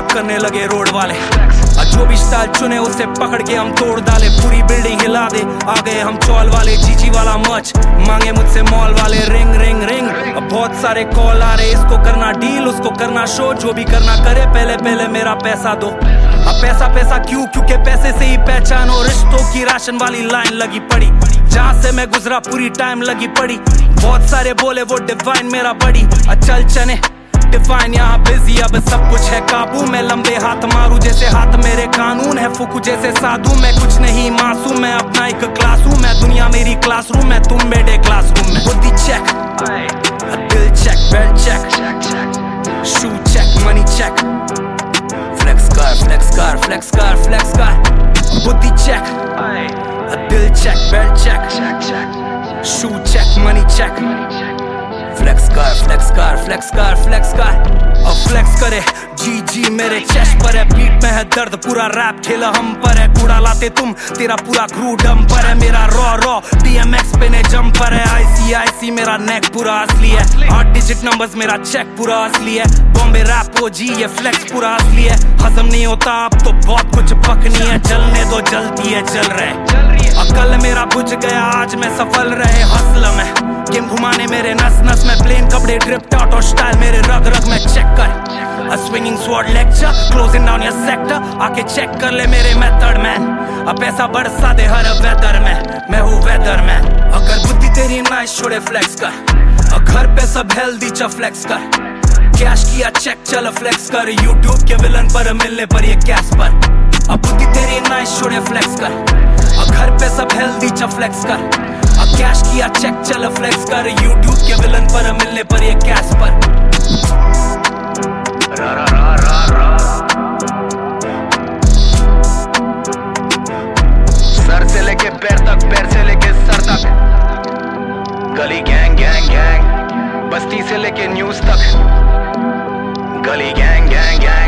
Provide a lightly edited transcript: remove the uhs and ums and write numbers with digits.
Flex करने लगे road वाले। और जो भी स्टाइल चुने उसे पकड़ के हम तोड़ डाले, पूरी बिल्डिंग हिला दे। आ गए हम चौल वाले, जीजी वाला मच मांगे मुझसे मॉल वाले। रिंग रिंग रिंग अब बहुत सारे कॉल आ रहे, इसको करना डील उसको करना शो, जो भी करना करे पहले पहले मेरा पैसा दो। अब पैसा पैसा क्यों, क्योंकि पैसे से ही पहचान हो। रिश्तों की राशन वाली लाइन लगी पड़ी, जहाँ से मैं गुजरा पूरी टाइम लगी पड़ी। बहुत सारे बोले वो डिवाइन मेरा बड़ी, चल चने डिफाइन यहाँ बिजी, अब सब कुछ है काबू। मैं लंबे हाथ मारू जैसे हाथ मेरे कानून है, फुकू जैसे साधु। मैं कुछ नहीं मासूम, मैं अपना एक क्लास हूँ। मैं दुनिया मेरी क्लासरूम, मैं तुम मेरे क्लासरूम में। बुद्धि चेक, दिल check, belt check, shoe check, money check, flex कर फ्लेक्स कर फ्लेक्स कर फ्लेक्स कर। बुद्धि चेक, दिल check, belt check, shoe check, money check, flex कर फ्लेक्स कर फ्लेक्स कर फ्लेक्स कर। अब फ्लेक्स करे जी जी मेरे चेस्ट पर है, बीट में है दर्द, पूरा रैप खेला हम पर है। कूड़ा लाते तुम, तेरा पूरा क्रू डम पर है। मेरा रॉ रॉ DMX पे ने जंपर है। IC मेरा नेक पूरा असली है, 8 डिजिट नंबर्स मेरा चेक पूरा असली है। बॉम्बे रैप OG ये फ्लेक्स पूरा असली है। हजम नहीं होता अब तो बहुत कुछ पकनी है, जलने दो जलती है जल रहे। कल मेरा बुझ गया आज मैं सफल रहे हसल में, गेम घुमाने मेरे नस नस में। प्लेन कपड़े ड्रिप आउट और स्टाइल मेरे रग रग में। चेक कर A swinging sword lecture, closing down your sector, आके चेक कर ले मेरे मेथड मैन। अब पैसा बरसा दे हर वेदर में, मैं हूँ वेदर मैन। अगर बुद्धि तेरी नाइस छोड़े फ्लेक्स कर, और घर पे सब हेल्दी चा फ्लेक्स कर। कैश किया चेक चल फ्लेक्स कर, यूट्यूब के विलन पर मिलने पर ये कैश पर। अब बुद्धि तेरी नाइस छोड़े फ्लेक्स कर, और घर पे सब हेल्दी चा फ्लेक्स कर। और कैश किया चेक चल फ्लेक्स कर, यूट्यूब के विलन पर मिलने पर ये कैश पर। रा रा रा रा रा। सर से लेके पैर तक, पैर से लेके सर तक। गली गैंग गैंग गैंग, बस्ती से लेके न्यूज तक। गली गैंग गैंग गैंग।